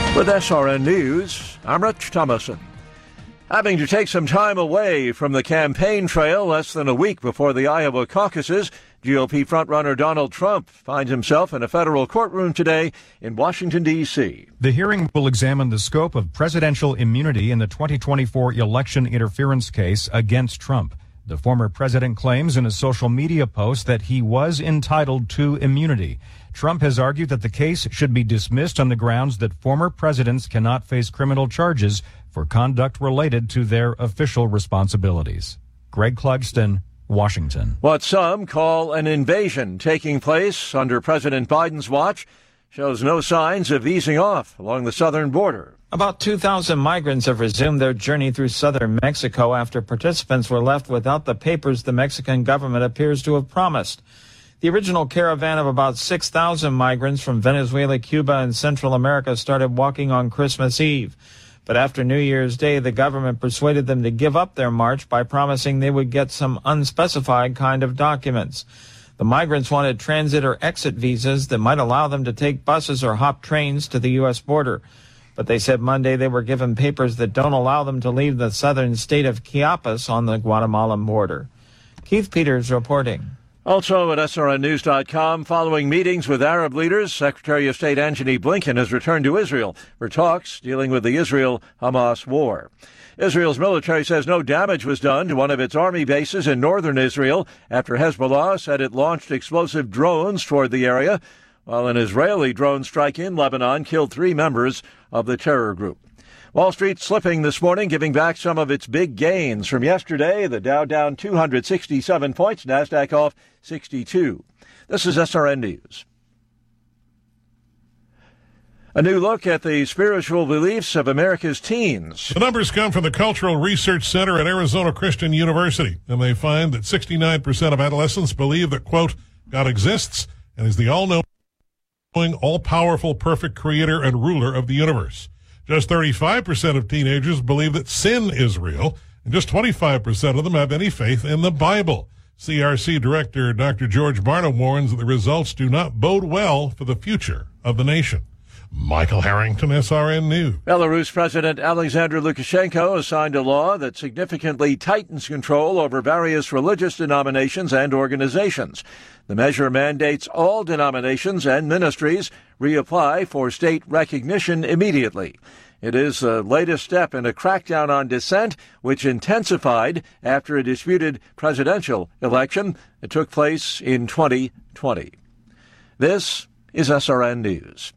With SRN News, I'm Rich Thomason. Having to take some time away from the campaign trail less than a week before the Iowa caucuses, GOP frontrunner Donald Trump finds himself in a federal courtroom today in Washington, D.C. The hearing will examine the scope of presidential immunity in the 2024 election interference case against Trump. The former president claims in a social media post that he was entitled to immunity. Trump has argued that the case should be dismissed on the grounds that former presidents cannot face criminal charges for conduct related to their official responsibilities. Greg Clugston, Washington. What some call an invasion taking place under President Biden's watch shows no signs of easing off along the southern border. About 2,000 migrants have resumed their journey through southern Mexico after participants were left without the papers the Mexican government appears to have promised. The original caravan of about 6,000 migrants from Venezuela, Cuba, and Central America started walking on Christmas Eve. But after New Year's Day, the government persuaded them to give up their march by promising they would get some unspecified kind of documents. The migrants wanted transit or exit visas that might allow them to take buses or hop trains to the U.S. border. But they said Monday they were given papers that don't allow them to leave the southern state of Chiapas on the Guatemalan border. Keith Peters reporting. Also at SRNnews.com, following meetings with Arab leaders, Secretary of State Antony Blinken has returned to Israel for talks dealing with the Israel-Hamas war. Israel's military says no damage was done to one of its army bases in northern Israel after Hezbollah said it launched explosive drones toward the area, while an Israeli drone strike in Lebanon killed 3 members of the terror group. Wall Street slipping this morning, giving back some of its big gains from yesterday. The Dow down 267 points, NASDAQ off 62. This is SRN News. A new look at the spiritual beliefs of America's teens. The numbers come from the Cultural Research Center at Arizona Christian University, and they find that 69% of adolescents believe that, quote, God exists and is the all-knowing, all-powerful, perfect creator and ruler of the universe. Just 35% of teenagers believe that sin is real, and just 25% of them have any faith in the Bible. CRC Director Dr. George Barna warns that the results do not bode well for the future of the nation. Michael Harrington, SRN News. Belarus President Alexander Lukashenko has signed a law that significantly tightens control over various religious denominations and organizations. The measure mandates all denominations and ministries reapply for state recognition immediately. It is the latest step in a crackdown on dissent, which intensified after a disputed presidential election that took place in 2020. This is SRN News.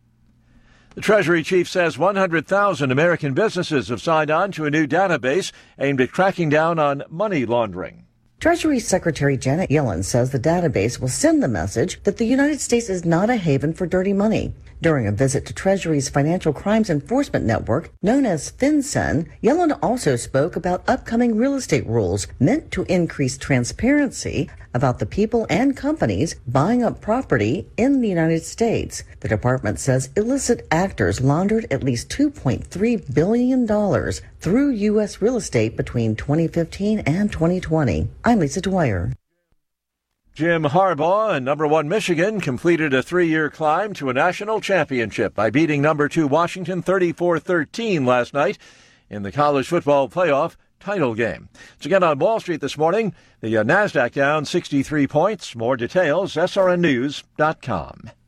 The Treasury Chief says 100,000 American businesses have signed on to a new database aimed at cracking down on money laundering. Treasury Secretary Janet Yellen says the database will send the message that the United States is not a haven for dirty money. During a visit to Treasury's Financial Crimes Enforcement Network, known as FinCEN, Yellen also spoke about upcoming real estate rules meant to increase transparency about the people and companies buying up property in the United States. The department says illicit actors laundered at least $2.3 billion through U.S. real estate between 2015 and 2020. I'm Lisa Dwyer. Jim Harbaugh and number 1 Michigan completed a 3-year climb to a national championship by beating number 2 Washington 34-13 last night in the college football playoff title game. So again on Wall Street this morning, the NASDAQ down 63 points. More details, srnnews.com.